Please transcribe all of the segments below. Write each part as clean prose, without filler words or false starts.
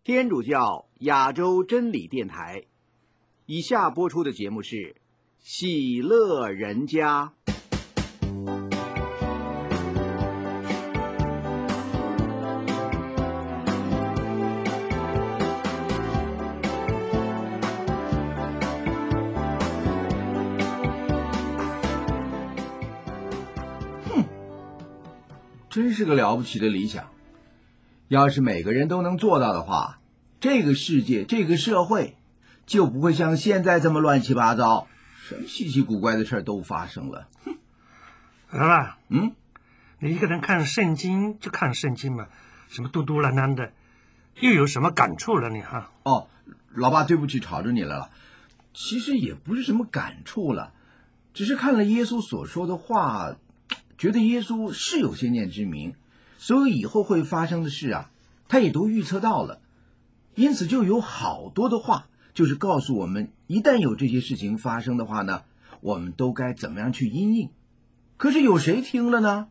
天主教亚洲真理电台，以下播出的节目是《喜乐人家》。 真是个了不起的理想。要是每个人都能做到的话，这个世界这个社会就不会像现在这么乱七八糟，什么稀奇古怪的事都发生了。 老爸，你一个人看圣经就看圣经嘛，什么嘟嘟囔囔的，又有什么感触了你哈？ 哦，老爸，对不起，吵着你来了。其实也不是什么感触了，只是看了耶稣所说的话，觉得耶稣是有先见之明，所有以后会发生的事啊，他也都预测到了。因此就有好多的话，就是告诉我们，一旦有这些事情发生的话呢，我们都该怎么样去因应。可是有谁听了呢？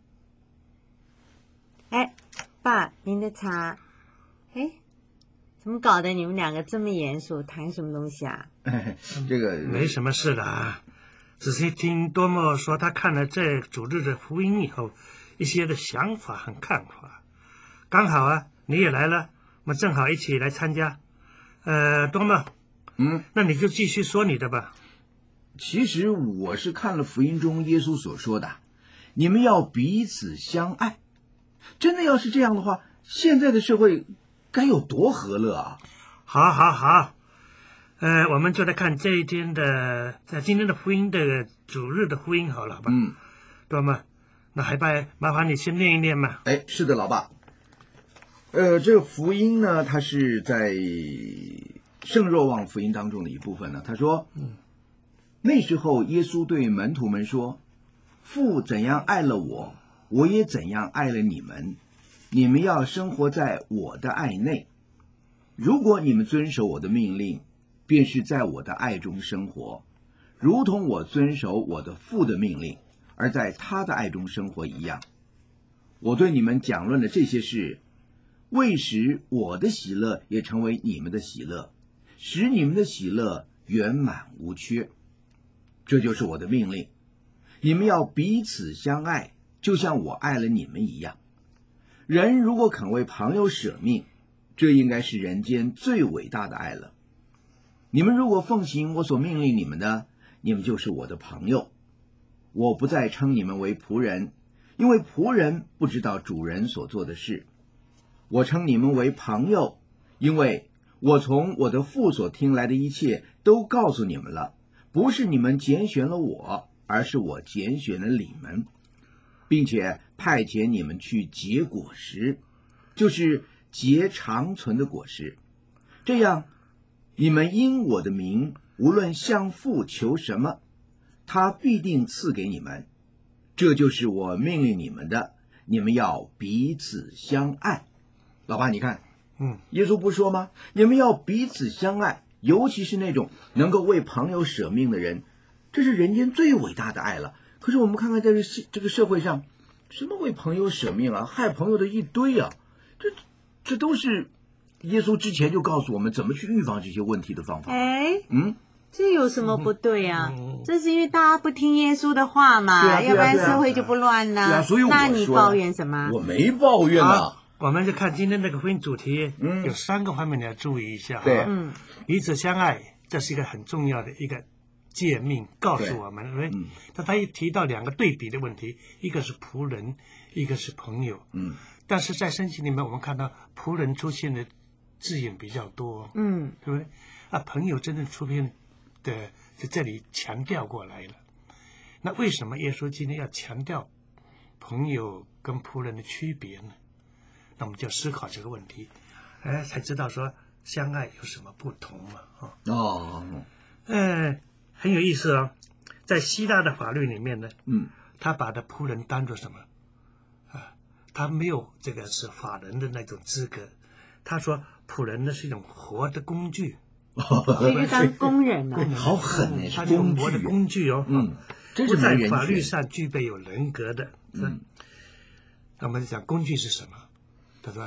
哎，爸，您的茶。哎，怎么搞得你们两个这么严肃，谈什么东西啊？ 这个没什么事的啊，只是听多默说他看了这主日的福音以后，一些的想法和看法。刚好啊，你也来了，我们正好一起来参加。多默，那你就继续说你的吧。 其实我是看了福音中耶稣所说的，你们要彼此相爱。真的要是这样的话，现在的社会该有多和乐啊！ 好，我们就来看这一天的，在今天的福音的主日的福音好了，好吧？多默，那还麻烦你先念一念嘛。 哎，是的，老爸。这个福音呢，它是在圣若望福音当中的一部分呢。他说，那时候耶稣对门徒们说，父怎样爱了我，我也怎样爱了你们，你们要生活在我的爱内。如果你们遵守我的命令，便是在我的爱中生活，如同我遵守我的父的命令，而在他的爱中生活一样。我对你们讲论的这些事，为使我的喜乐也成为你们的喜乐，使你们的喜乐圆满无缺。这就是我的命令，你们要彼此相爱，就像我爱了你们一样。人如果肯为朋友舍命，这应该是人间最伟大的爱了。你们如果奉行我所命令你们的，你们就是我的朋友。我不再称你们为仆人，因为仆人不知道主人所做的事。我称你们为朋友，因为我从我的父所听来的一切都告诉你们了。不是你们拣选了我，而是我拣选了你们，并且派遣你们去结果实，就是结长存的果实。这样，你们因我的名，无论向父求什么，他必定赐给你们。这就是我命令你们的，你们要彼此相爱。老爸，你看，耶稣不说吗？你们要彼此相爱，尤其是那种能够为朋友舍命的人，这是人间最伟大的爱了。可是我们看看这个社会上，什么为朋友舍命啊，害朋友的一堆啊，这都是耶稣之前就告诉我们怎么去预防这些问题的方法。 这有什么不对啊？这是因为大家不听耶稣的话嘛，要不然社会就不乱了。 对啊，所以我说， 那你抱怨什么？ 我没抱怨啊。 我们就看今天这个福音主题，有3个方面你要注意一下。 对， 彼此相爱，这是一个很重要的一个诫命，告诉我们，对不对？但他一提到2个对比的问题，一个是仆人，一个是朋友。但是在圣经里面，我们看到仆人出现的字眼比较多，对不对？朋友真正出现的在这里强调过来了。那为什么耶稣今天要强调朋友跟仆人的区别呢？那我们就思考这个问题，才知道说相爱有什么不同嘛。很有意思哦。在希腊的法律里面呢，他把的仆人当作什么？他没有这个是法人的那种资格。他说仆人呢是一种活的工具， 所以就当工人啊。 好狠哎， 他是活的工具哦。 真是不在法律上具备有人格的。那我们讲工具是什么？他说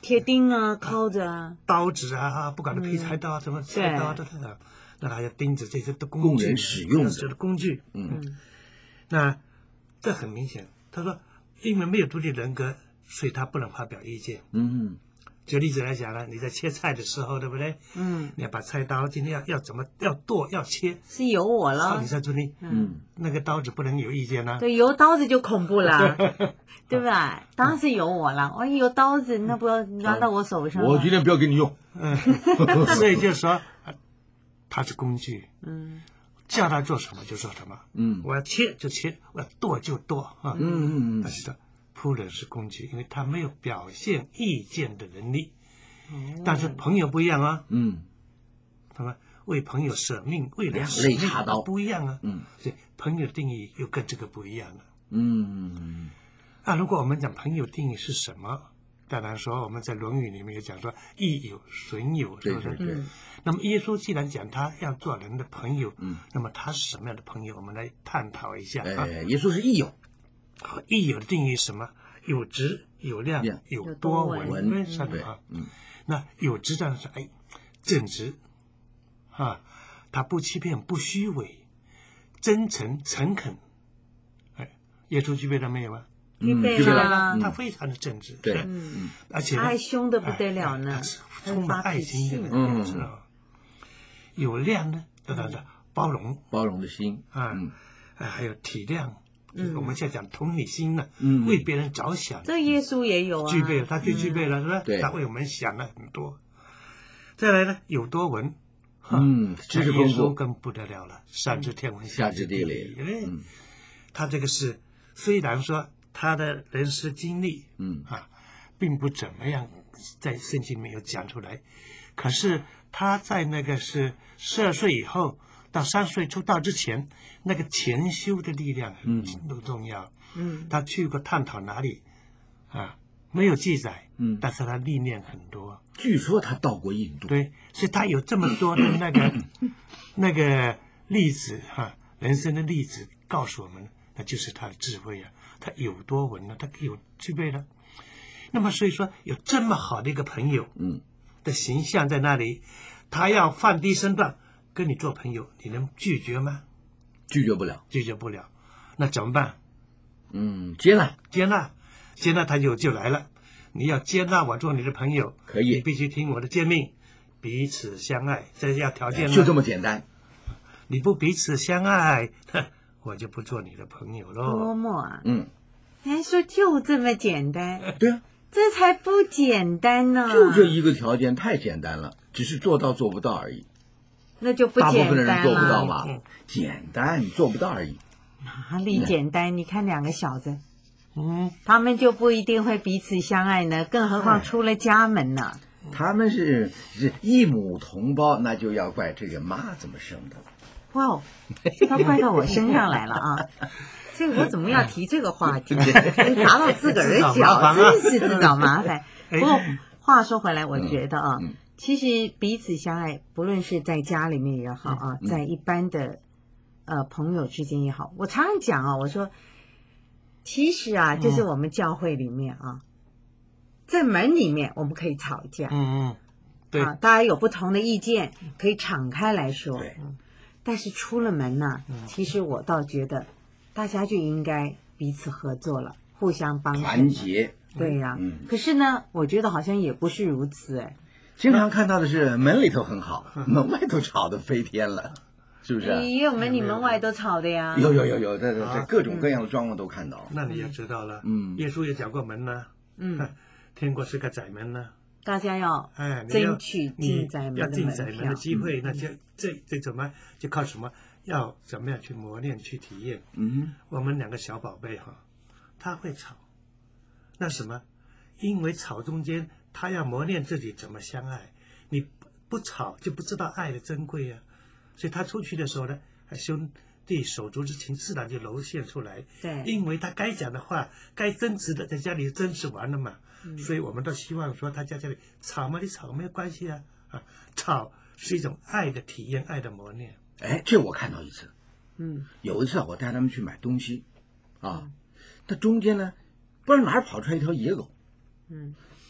铁钉啊，敲着啊， 刀子啊，不管是劈柴刀啊，什么菜刀啊，等等，那还有钉子，这些都工人使用的工具。那这很明显，他说，因为没有独立人格，所以他不能发表意见。举例子来讲呢，你在切菜的时候，对不对？你要把菜刀今天要怎么要剁要切， 是由我了。 你在这里，那个刀子不能有意见啊。 对，由刀子就恐怖了，对吧？当然是由我了。我有刀子，那不要拿到我手上。 我今天不要给你用。 所以就是说，它是工具。叫他做什么就做什么。我要切就切，我要剁就剁啊。但是说仆人是工具，因为他没有表现意见的能力。但是朋友不一样啊。他们为朋友舍命，为了使命不一样啊。所以朋友的定义又跟这个不一样了。如果我们讲朋友定义是什么？当然说我们在《论语》里面有讲说益友损友，是不是？ 对。 那么耶稣既然讲他要做人的朋友，那么他是什么样的朋友？我们来探讨一下啊。 耶稣是益友。 益友的定义是什么？有直有量有多闻，对啊。那有直当然是正直啊，他不欺骗不虚伪，真诚诚恳。耶稣具备了没有啊？ 具备了， 他非常的正直， 对， 而且他还凶的不得了呢， 充满爱心的，知道吗？有量呢，当然是包容的心还有体谅，我们现在讲同理心呢，为别人着想， 这耶稣也有啊， 具备了，他就具备了，是吧？ 对， 他为我们想了很多。再来呢，有多闻， 知识丰富更不得了了，上知天文， 下知地理， 他这个是虽然说他的人生经历，并不怎么样，在圣经里面有讲出来，可是他在那个是12岁以后到30岁出道之前，那个前修的力量很重要。他去过探讨哪里没有记载，但是他历练很多。 据说他到过印度， 对，所以他有这么多的那个例子人生的例子告诉我们，那就是他的智慧啊，他有多闻了，他有具备了。那么所以说有这么好的一个朋友，的形象在那里，他要放低身段跟你做朋友，你能拒绝吗？ 拒绝不了。 那怎么办？ 接纳他就来了。你要接纳我做你的朋友， 可以， 你必须听我的诫命，彼此相爱，这要条件就这么简单。 你不彼此相爱，我就不做你的朋友喽。 多么啊！还说就这么简单？ 对啊， 这才不简单呢。 就这一个条件太简单了，只是做到做不到而已。 那就不简单了。 大部分的人做不到嘛，简单做不到而已。 哪里简单？你看两个小子，他们就不一定会彼此相爱呢，更何况出了家门呢？ 他们是一母同胞，那就要怪这个妈怎么生的。 哇哦，要怪到我身上来了啊！这个我怎么要提这个话题？砸到自个儿的脚，真是自找麻烦。不过话说回来，我觉得其实彼此相爱，不论是在家里面也好在一般的朋友之间也好，我常常讲我说，其实就是我们教会里面在门里面我们可以吵架， 对大家有不同的意见可以敞开来说，但是出了门其实我倒觉得大家就应该彼此合作了，互相帮助， 团结。 对呀，可是呢，我觉得好像也不是如此经常看到的是门里头很好，门外头吵得飞天了，是不是？ 也有门里门外都吵的呀。 有，在各种各样的状况都看到。 那你也知道了，耶稣也讲过门呢，天国是个窄门呢， 大家要争取进窄门的门票， 要进窄门的机会，那就这怎么就靠什么？要怎么样去磨练去体验？我们两个小宝贝他会吵，那什么？因为吵中间他要磨练自己怎么相爱，你不吵就不知道爱的珍贵啊。所以他出去的时候呢，兄弟手足之情自然就流现出来。 对， 因为他该讲的话，该争执的在家里争执完了嘛，所以我们都希望说他在家里吵嘛，你吵没有关系吵是一种爱的体验，爱的磨练。 这我看到一次，有一次我带他们去买东西，他中间呢，不知道哪儿跑出来一条野狗，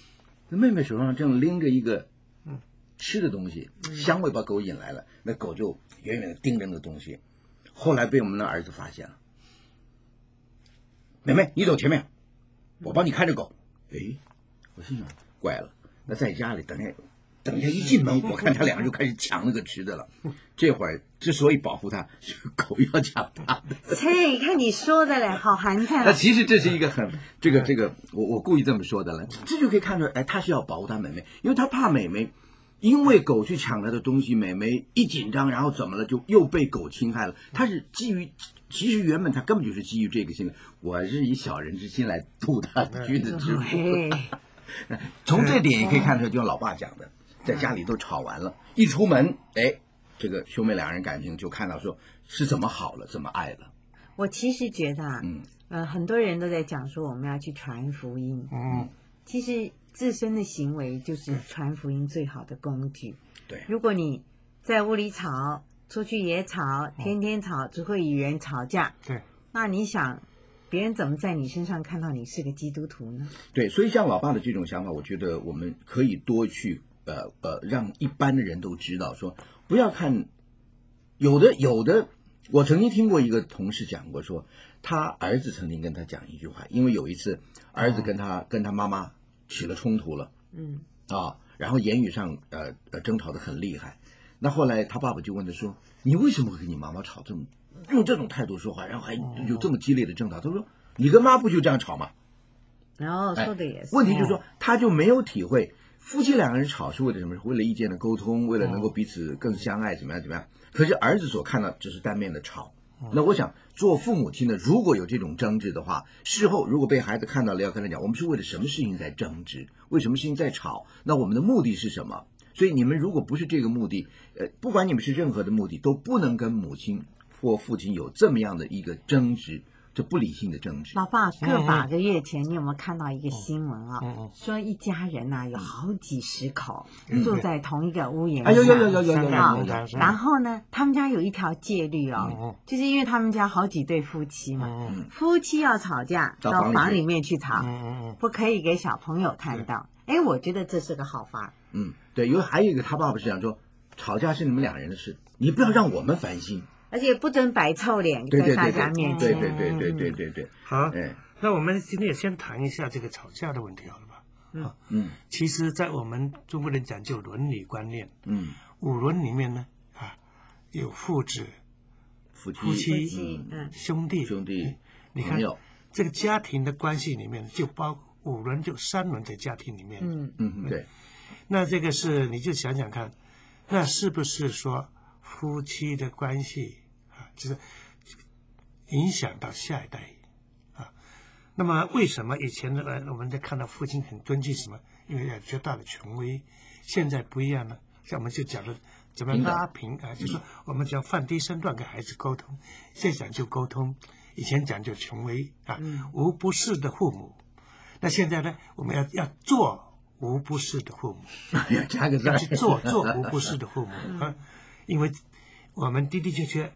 那妹妹手上正拎着一个吃的东西，香味把狗引来了，那狗就远远的盯着那个东西，后来被我们的儿子发现了。妹妹，你走前面，我帮你看着狗。哎，我心想怪了，那在家里等一下一进门，我看他两个就开始抢那个吃的了。这会儿之所以保护他，是狗要抢他的。 切，看你说的嘞，好寒碜。 那其实这是一个很这个，我故意这么说的了，这就可以看出来，哎，他是要保护他妹妹，因为他怕妹妹因为狗去抢他的东西，妹妹一紧张，然后怎么了，就又被狗侵害了。他是基于，其实原本他根本就是基于这个心理，我是以小人之心来度他的君子之腹。从这点也可以看出来，就像老爸讲的，在家里都吵完了，一出门，哎，这个兄妹两人感情就看到说是怎么好了，怎么爱了。 我其实觉得啊，很多人都在讲说我们要去传福音，其实自身的行为就是传福音最好的工具。 对， 如果你在屋里吵，出去也吵，天天吵，只会与人吵架， 对， 那你想别人怎么在你身上看到你是个基督徒呢？ 对，所以像老爸的这种想法，我觉得我们可以多去让一般的人都知道，说不要看有的，我曾经听过一个同事讲过，说他儿子曾经跟他讲一句话，因为有一次儿子跟他妈妈起了冲突了，然后言语上争吵得很厉害，那后来他爸爸就问他说，你为什么会跟你妈妈吵这么用这种态度说话，然后还有这么激烈的争吵？他说你跟妈不就这样吵吗？ 然后说的也是， 问题就是说他就没有体会夫妻两个人吵是为了什么？为了意见的沟通，为了能够彼此更相爱，怎么样？可是儿子所看到只是单面的吵。那我想做父母亲的，如果有这种争执的话，事后如果被孩子看到了，要跟他讲，我们是为了什么事情在争执，为什么事情在吵？那我们的目的是什么？所以你们如果不是这个目的，不管你们是任何的目的，都不能跟母亲或父亲有这么样的一个争执。这不理性的争执。 老爸，个把个月前，你有没有看到一个新闻啊？说一家人呐，有好几十口住在同一个屋檐下。 有。 然后呢，他们家有一条戒律哦，就是因为他们家好几对夫妻嘛，夫妻要吵架到房里面去吵，不可以给小朋友看到。哎，我觉得这是个好法。 对，还有一个他爸爸是讲说，吵架是你们两人的事，你不要让我们烦心。 而且不准摆臭脸在大家面前。 对。 好，那我们今天也先谈一下这个吵架的问题，好了吧？其实，在我们中国人讲究伦理观念，五伦里面呢，有父子、夫妻、兄弟，你看这个家庭的关系里面，就包括五伦，就三伦在家庭里面。 对。 那这个是，你就想想看，那是不是说夫妻的关系就是影响到下一代那么为什么以前的我们在看到父亲很尊敬什么？因为有绝大的权威。现在不一样了，像我们就讲了怎么拉平就是说我们讲放低身段跟孩子沟通，现在讲究沟通，以前讲究权威无不是的父母。那现在呢，我们要做无不是的父母， 加个字， 要去做无不是的父母因为我们的确，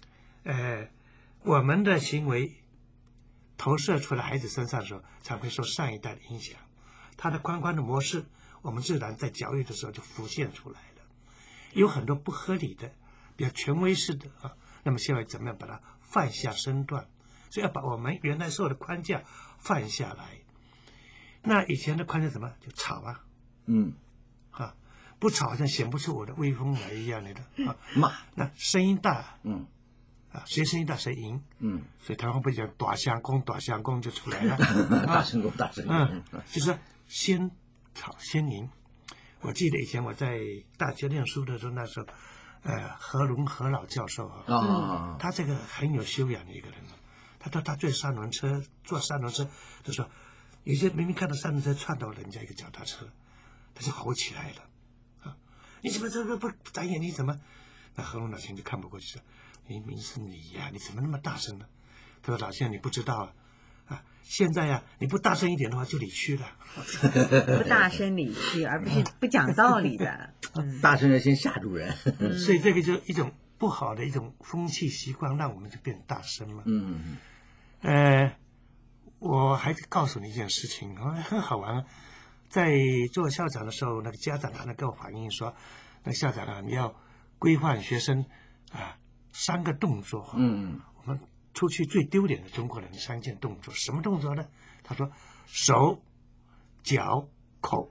我们的行为投射出来孩子身上的时候，才会受上一代的影响。他的观的模式，我们自然在教育的时候就浮现出来了。有很多不合理的、比较权威式的那么现在怎么样把它放下身段？所以要把我们原来受的框架放下来。那以前的框架什么？就吵不吵好像显不出我的威风来一样的骂， 那声音大，谁声音大谁赢，所以台湾不讲大声公就出来了， 大声公， 就是先吵先赢。我记得以前我在大学念书的时候，那时候，何老教授他这个很有修养的一个人，他说他坐三轮车，就说有些明明看到三轮车撞到人家一个脚踏车，他就吼起来了。你怎么这不眨眼睛？怎么？那何龙老先生就看不过去说：“明明是你呀，你怎么那么大声呢？”他说：“老先生，你不知道现在你不大声一点的话就理屈了。 不大声理屈，而不是不讲道理的。 大声要先吓住人。 所以这个就是一种不好的一种风气习惯，让我们就变大声了。我还告诉你一件事情很好玩在做校长的时候，那个家长啊，跟我反映说，那校长啊，你要规范学生3个动作。我们出去最丢脸的中国人3件动作，什么动作呢？他说手、脚、口。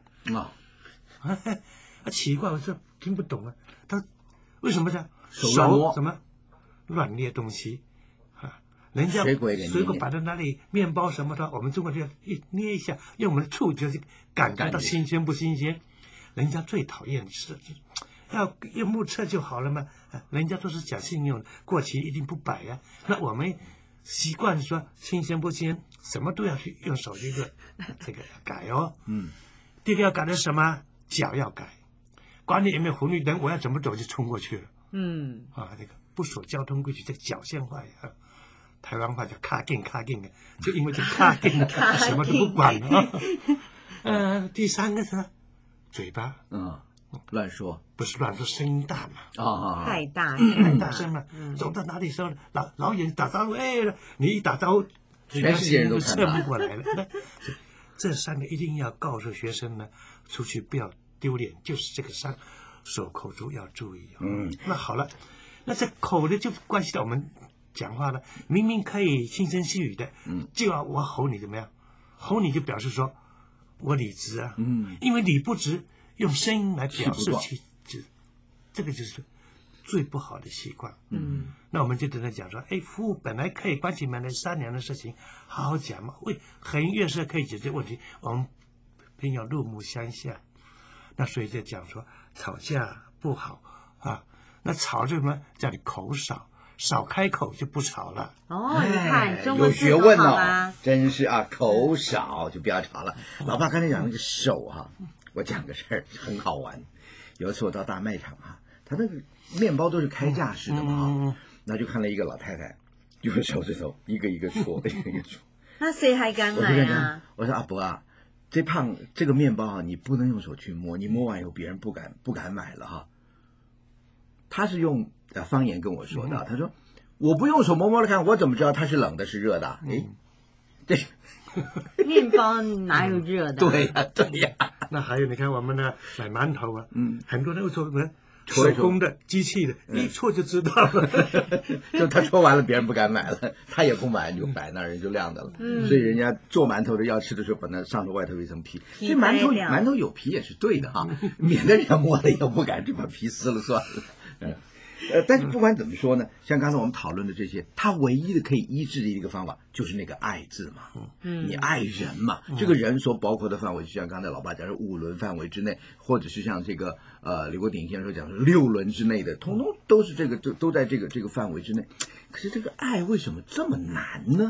奇怪，我这听不懂啊。他为什么这样？手什么乱捏东西人家水果摆在那里，面包什么的，我们中国人一捏一下，用我们的触觉去感觉到新鲜不新鲜。人家最讨厌是要用目测就好了嘛，人家都是讲信用，过期一定不摆呀。那我们习惯说新鲜不新鲜，什么都要去用手去这个改哦。第二个要改的是什么？脚要改，管你有没有红绿灯，我要怎么走就冲过去了。这个不守交通规矩，这个脚线坏呀。台湾话叫卡劲的，就因为这卡劲，什么都不管了。第3个是嘴巴， 乱说， 不是乱说，声音大嘛， 太大声了，走到哪里时候，老远打招呼，你一打招呼， 全世界人都看到侧不过来了。这3个一定要告诉学生呢，出去不要丢脸，就是这个手口足要注意。那好了，那这口呢就关系到我们讲话了，明明可以轻声细语的，就要我吼你怎么样？吼你就表示说我理直啊，因为理不直，用声音来表示其直，这个就是最不好的习惯。那我们就跟他讲说，服务本来可以关起门来商量的事情，好好讲嘛。很越是可以解决问题，我们偏要怒目相向。那所以就讲说，吵架不好那吵就什么？叫你口少开口就不吵了。 你看中文有学问真是口少就不要吵了。老爸刚才讲那个手我讲个事儿很好玩。有一次我到大卖场他那个面包都是开架式的嘛那就看了一个老太太用手指头一个一个戳，一个一个戳。 那谁还敢买啊？ 我说阿伯这个面包你不能用手去摸，你摸完以后别人不敢买了他是用方言跟我说的，他说我不用手摸摸了看，我怎么知道它是冷的是热的？这面包哪有热的？ 对呀。 那还有你看我们呢买馒头很多人会说什么手工的机器的，一戳就知道了。 就他戳完了，别人不敢买了，他也不买，就摆那儿人就晾着了。所以人家做馒头的要吃的时候，把那上头外头有一层皮。所以馒头有皮也是对的免得人家摸了以后不敢就把皮撕了算了。但是不管怎么说呢，像刚才我们讨论的这些，它唯一的可以医治的一个方法就是那个爱字嘛。你爱人嘛，这个人所包括的范围，就像刚才老爸讲的5伦范围之内，或者是像这个刘国鼎先生讲的6伦之内的，通通都是这个都在这个范围之内。可是这个爱为什么这么难呢？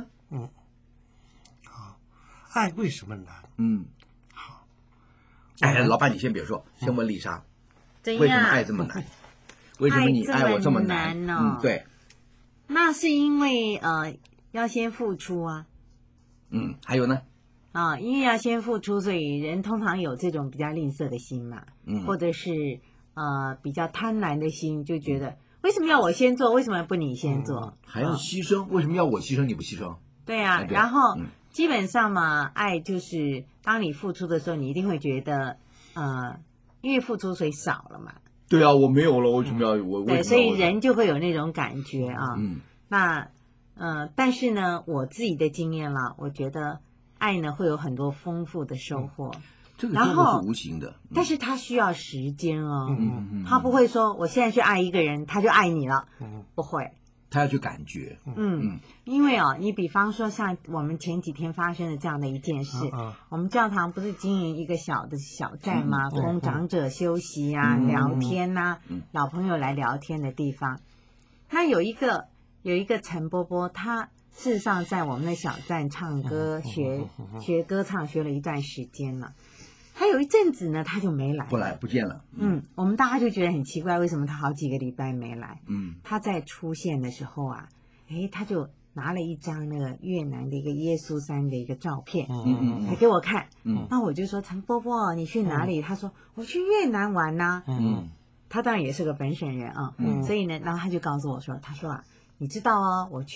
爱为什么难？好， 老爸你先别说，先问丽莎，为什么爱这么难？为什么你爱我这么难呢？ 对， 那是因为要先付出啊。 还有呢？ 因为要先付出，所以人通常有这种比较吝啬的心嘛，或者是比较贪婪的心，就觉得为什么要我先做，为什么不你先做？ 还要牺牲，为什么要我牺牲你不牺牲？ 对啊，然后基本上嘛，爱就是当你付出的时候，你一定会觉得因为付出所以少了嘛。 对啊，我没有了，为什么要我？ 对，所以人就会有那种感觉那但是呢，我自己的经验啦，我觉得爱呢会有很多丰富的收获。 这个收获是无形的， 但是它需要时间他不会说我现在去爱一个人，他就爱你了，不会。 他要去感觉， 因为你比方说像我们前几天发生的这样的一件事，我们教堂不是经营一个小的小站吗？供长者休息聊天老朋友来聊天的地方。他有一个陈伯伯，他事实上在我们的小站唱歌学歌唱学了一段时间了。他有一阵子呢，他就没来， 不见了。 我们大家就觉得很奇怪，为什么他好几个礼拜没来？他在出现的时候他就拿了一张那个越南的一个耶稣山的一个照片，来给我看。那我就说陈伯伯，你去哪里？他说我去越南玩呐。他当然也是个本省人所以呢，然后他就告诉我说，他说你知道我去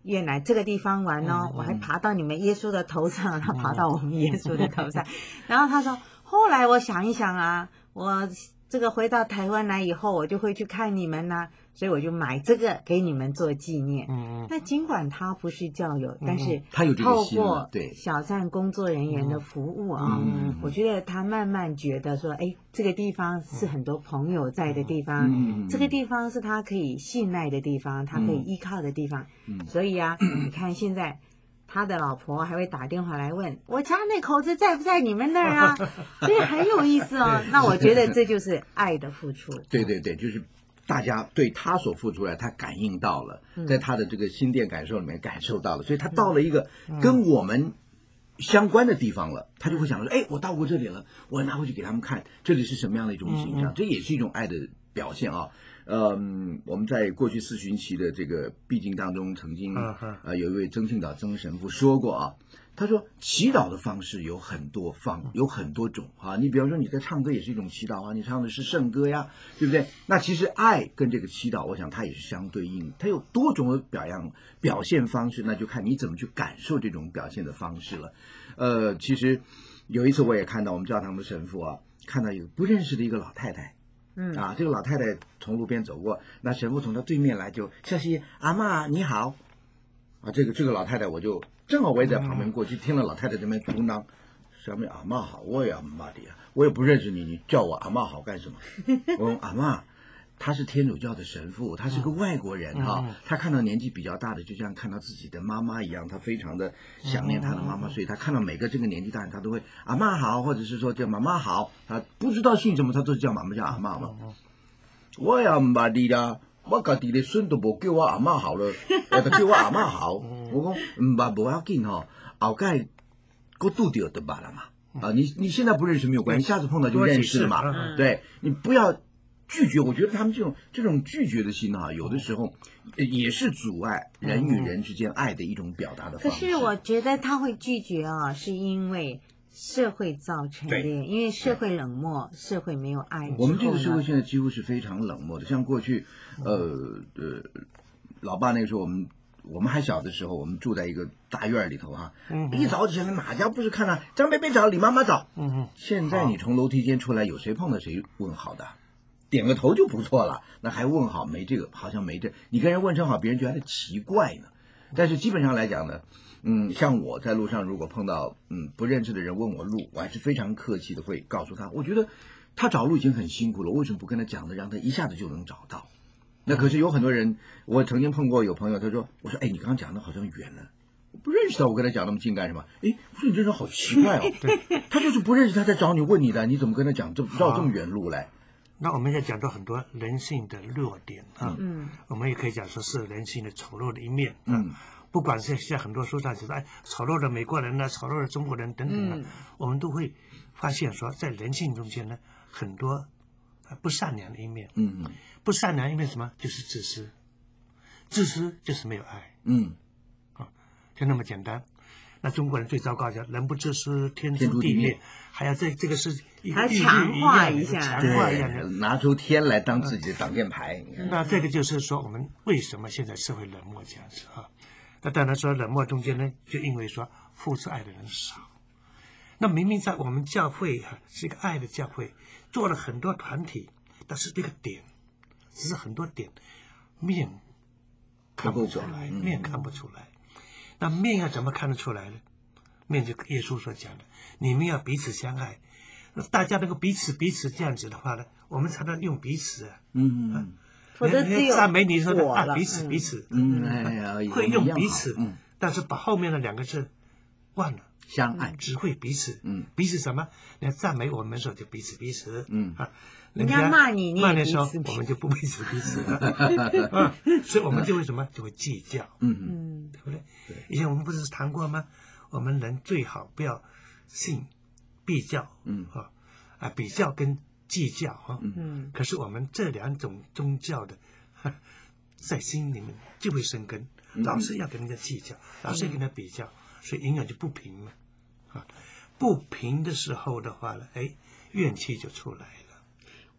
越南这个地方玩哦，我还爬到你们耶稣的头上，他爬到我们耶稣的头上。然后他说，后来我想一想啊，我这个回到台湾来以后，我就会去看你们呐，所以我就买这个给你们做纪念。那尽管他不是教友，但是他有这个心透过对小站工作人员的服务啊，我觉得他慢慢觉得说，哎，这个地方是很多朋友在的地方，这个地方是他可以信赖的地方，他可以依靠的地方。所以啊，你看现在他的老婆还会打电话来问我家那口子在不在你们那儿啊，所以很有意思哦。那我觉得这就是爱的付出。 对对对，就是大家对他所付出来，他感应到了，在他的这个心电感受里面感受到了，所以他到了一个跟我们相关的地方了，他就会想说，哎，我到过这里了，我拿回去给他们看，这里是什么样的一种形象，这也是一种爱的表现啊。我们在过去四旬期的这个毕竟当中，曾经有一位曾庆岛曾神父说过啊，他说祈祷的方式有很多种啊，你比方说你在唱歌也是一种祈祷啊，你唱的是圣歌呀，对不对？那其实爱跟这个祈祷，我想它也是相对应，它有多种的表现方式，那就看你怎么去感受这种表现的方式了。其实有一次我也看到我们教堂的神父啊，看到一个不认识的一个老太太。这个老太太从路边走过，那神父从她对面来就笑嘻阿嬷你好啊，这个老太太我就正好我也在旁边过去，听了老太太这边嘟囔，什么阿嬷好，我也阿嬷的呀，我也不认识你，你叫我阿嬷好干什么？我说阿嬷，他是天主教的神父，他是个外国人哈，他看到年纪比较大的，就像看到自己的妈妈一样，他非常的想念他的妈妈，所以他看到每个这个年纪大人，他都会阿嬷好，或者是说叫妈妈好，他不知道姓什么，他都是叫妈妈叫阿嬷嘛。我也唔捌你啦，我家己的孙都无叫我阿嬷好了，就叫我阿嬷好。我讲唔捌无要紧吼，后盖我拄着就捌了嘛。啊，你现在不认识没有关系，下次碰到就认识了嘛。对，你不要拒绝，我觉得他们这种拒绝的心有的时候也是阻碍人与人之间爱的一种表达的方式。 可是我觉得他会拒绝是因为社会造成的，因为社会冷漠，社会没有爱。 我们这个社会现在几乎是非常冷漠的，像过去老爸那个时候我们还小的时候，我们住在一个大院里头一早起来哪家不是看到张贝贝早，李妈妈早。现在你从楼梯间出来，有谁碰到谁问好的？点个头就不错了，那还问好没这个，好像没这，你跟人问声好，别人觉得奇怪呢。但是基本上来讲呢，像我在路上如果碰到不认识的人问我路，我还是非常客气的会告诉他，我觉得他找路已经很辛苦了，为什么不跟他讲的，让他一下子就能找到？那可是有很多人，我曾经碰过有朋友，他说，我说，哎，你刚刚讲的好像远了。我不认识他，我跟他讲那么近干什么？哎，我说你这人好奇怪哦，对，他就是不认识他在找你问你的，你怎么跟他讲绕这么远路来？ 那我们要讲到很多人性的弱点我们也可以讲说是人性的丑陋的一面不管是像很多书上写的，丑陋的美国人丑陋的中国人等等我们都会发现说，在人性中间呢，很多不善良的一面不善良一面什么？就是自私，自私就是没有爱就那么简单。那中国人最糟糕叫人不自私天诛地灭，还要这个是还强化一下， 强化一下拿出天来当自己的挡箭牌。 那这个就是说，我们为什么现在社会冷漠这样子那当然说冷漠中间呢，就因为说付出爱的人少。那明明在我们教会是一个爱的教会，做了很多团体，但是这个点只是很多点面看不出来，面看不出来。那面要怎么看得出来呢？面就耶稣所讲的，你们要彼此相爱。大家能够彼此这样子的话呢，我们才能用彼此否则只有赞美你说的彼此会用彼此但是把后面的两个字忘了， 相爱只会彼此彼此什么？人家赞美我们的时候就彼此人家骂你骂的时候我们就不彼此了所以我们就会什么？就会计较对不对？以前我们不是谈过吗？我们人最好不要信比较比较跟计较可是我们这两种宗教的在心里面就会生根老是要跟人家计较，老是跟人家比较，所以永远就不平嘛不平的时候的话呢，怨气就出来了。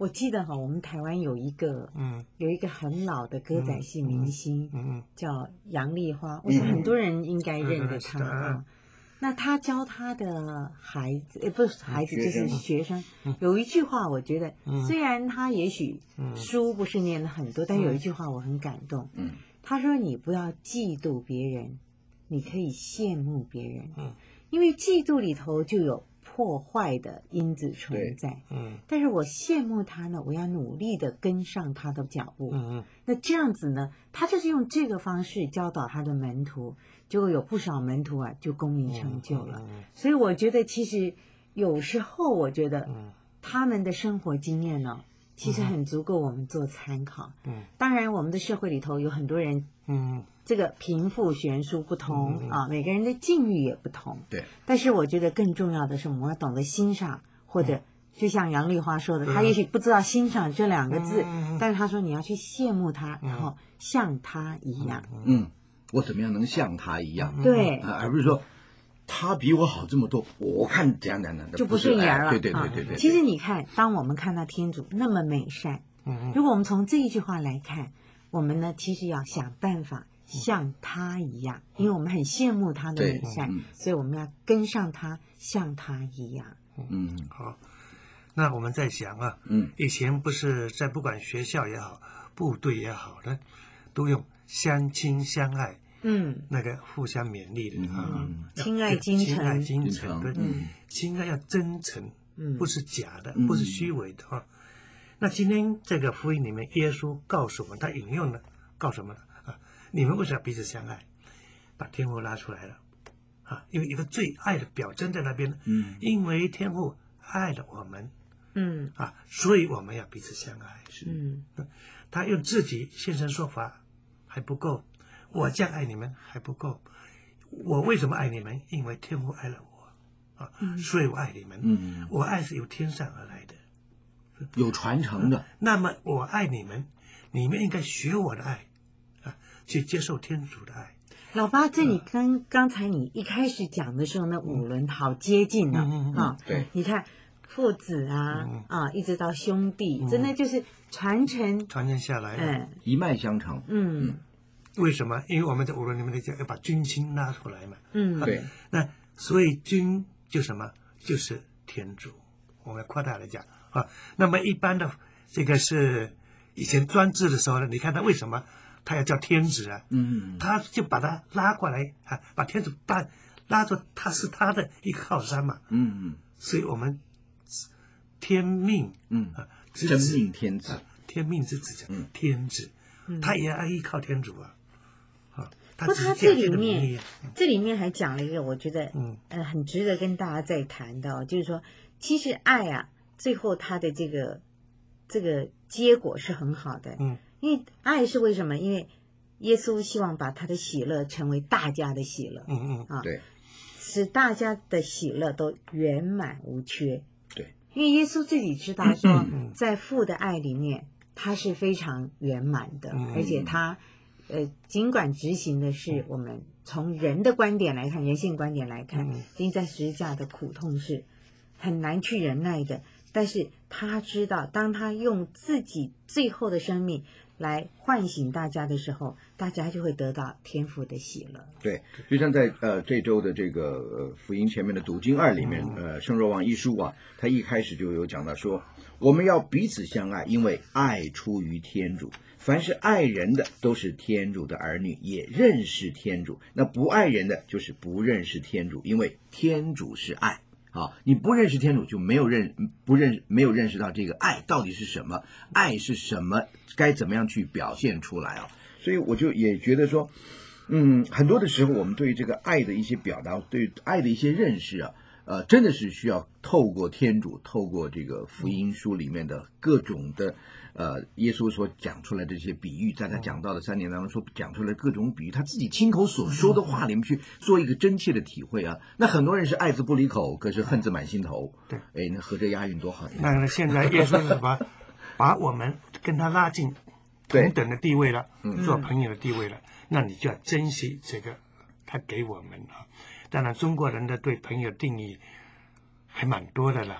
我记得哈，我们台湾有一个很老的歌仔戏明星，叫杨丽花，我想很多人应该认得他啊。那他教他的孩子，不是孩子，就是学生，有一句话，我觉得虽然他也许书不是念了很多，但有一句话我很感动。他说：“你不要嫉妒别人，你可以羡慕别人。因为嫉妒里头就有破坏的因子存在。但是我羡慕他呢，我要努力的跟上他的脚步。那这样子呢，他就是用这个方式教导他的门徒。”结果有不少门徒啊，就功名成就了。所以我觉得，其实有时候我觉得他们的生活经验呢，其实很足够我们做参考。当然，我们的社会里头有很多人，这个贫富悬殊不同啊，每个人的境遇也不同。对。但是我觉得更重要的是，我们要懂得欣赏，或者就像杨丽花说的，他也许不知道欣赏这2个字，但是他说你要去羡慕他，然后像他一样。 我怎么样能像他一样？ 对， 而不是说他比我好这么多，我看怎样就不顺眼了。 对。 其实你看，当我们看到天主那么美善，如果我们从这一句话来看，我们呢其实要想办法像他一样，因为我们很羡慕他的美善，所以我们要跟上他，像他一样。 好。那我们在想啊，以前不是在不管学校也好，部队也好呢，都用相亲相爱。那个互相勉励的亲爱精诚， 亲爱精诚，对，亲爱要真诚，不是假的，不是虚伪的啊。那今天这个福音里面，耶稣告诉我们，他引用了，告诉我们啊，你们为什么彼此相爱？把天父拉出来了啊，因为一个最爱的表征在那边，因为天父爱了我们，所以我们要彼此相爱。他用自己现身说法还不够。我这样爱你们还不够，我为什么爱你们？因为天父爱了我所以我爱你们。我爱是由天上而来的， 有传承的。 那么我爱你们，你们应该学我的爱去接受天主的爱。 老八，这里跟刚才你一开始讲的时候，那5轮好接近了对， 你看父子一直到兄弟，真的就是传承下来， 一脉相承。 为什么？因为我们在5轮里面讲要把君亲拉出来嘛。 对。 那所以君就什么？就是天主。我们扩大来讲那么一般的这个是以前专制的时候呢，你看他为什么他要叫天子啊？他就把他拉过来把天主拉住，他是他的一个靠山嘛。所以我们天命真命天子， 天命之子讲天子，他也要依靠天主啊。 不，他这里面还讲了一个，我觉得很值得跟大家再谈的，就是说，其实爱最后他的这个结果是很好的。因为爱是为什么？因为耶稣希望把他的喜乐成为大家的喜乐。 对， 使大家的喜乐都圆满无缺。 对， 因为耶稣自己知道说，在父的爱里面，他是非常圆满的，而且他。尽管执行的是我们从人的观点来看，人性观点来看，因为在十字架的苦痛是很难去忍耐的，但是他知道，当他用自己最后的生命来唤醒大家的时候，大家就会得到天父的喜乐。 对，就像在这周的这个福音前面的读经2里面，圣若望一书他一开始就有讲到说，我们要彼此相爱，因为爱出于天主。凡是爱人的都是天主的儿女，也认识天主。那不爱人的就是不认识天主，因为天主是爱。你不认识天主，就没有认识到这个爱到底是什么，爱是什么，该怎么样去表现出来所以我就也觉得说，很多的时候我们对于这个爱的一些表达，对爱的一些认识真的是需要透过天主，透过这个福音书里面的各种的耶稣所讲出来的这些比喻，在他讲到的3年当中所讲出来的各种比喻，他自己亲口所说的话里面去做一个真切的体会那很多人是爱字不离口，可是恨字满心头。对，那合着押韵多好。 那现在耶稣是把我们跟他拉近同等的地位了，做朋友的地位了，那你就要珍惜这个他给我们当然中国人的对朋友定义还蛮多的了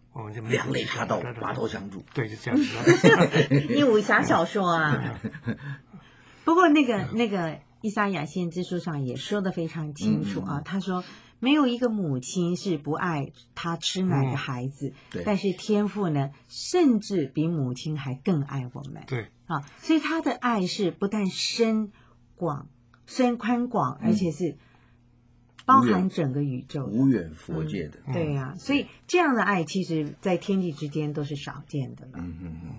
我们就两肋插刀，拔刀相助。 对，就这样子。 你武侠小说啊。不过那个以赛亚先知书上也说得非常清楚啊，他说没有一个母亲是不爱他吃奶的孩子，但是天父呢，甚至比母亲还更爱我们。 对啊，所以他的爱是不但深宽广，而且是包含整个宇宙， 无远佛界的。 对呀，所以这样的爱，其实在天地之间都是少见的了。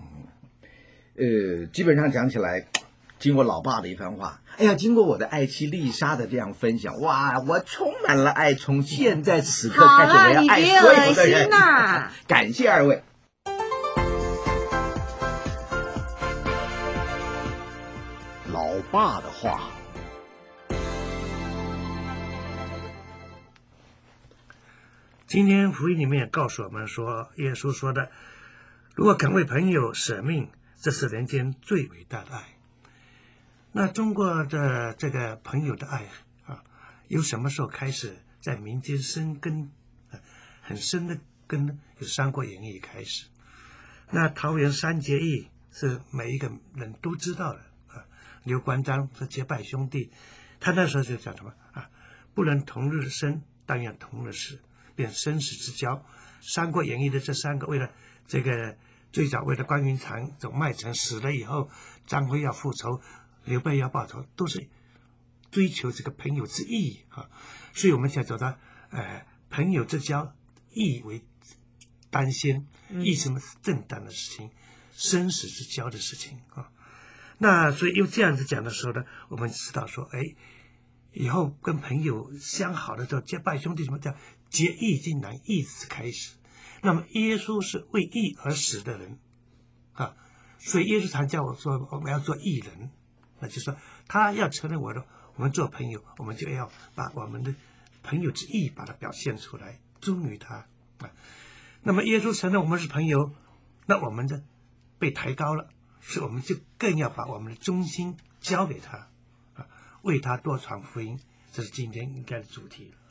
基本上讲起来，经过老爸的一番话，哎呀，经过我的爱妻丽莎的这样分享，哇，我充满了爱，从现在此刻开始我要爱所有的人。感谢二位。 老爸的话。 今天福音里面也告诉我们说，耶稣说的，如果肯为朋友舍命，这是人间最伟大的爱。那中国的这个朋友的爱啊，由什么时候开始在民间生根？很深的根，由《三国演义》开始。那桃园三结义是每一个人都知道的啊。刘关张是结拜兄弟，他那时候就讲什么啊？不能同日生，但愿同日死，便生死之交。《三国演义》的这三个，为了这个最早为了关云长走麦城死了以后，张飞要复仇，刘备要报仇，都是追求这个朋友之义啊。所以我们想走到朋友之交，义为单先，义什么是正当的事情，生死之交的事情啊。那所以用这样子讲的时候呢，我们知道说，以后跟朋友相好的时候，结拜兄弟什么叫结义经难，义字开始。那么耶稣是为义而死的人啊，所以耶稣常叫我说我们要做义人，那就是说他要承认我们做朋友，我们就要把我们的朋友之义把它表现出来，忠于他啊。那么耶稣承认我们是朋友，那我们的被抬高了，所以我们就更要把我们的忠心交给他啊，为他多传福音，这是今天应该的主题了。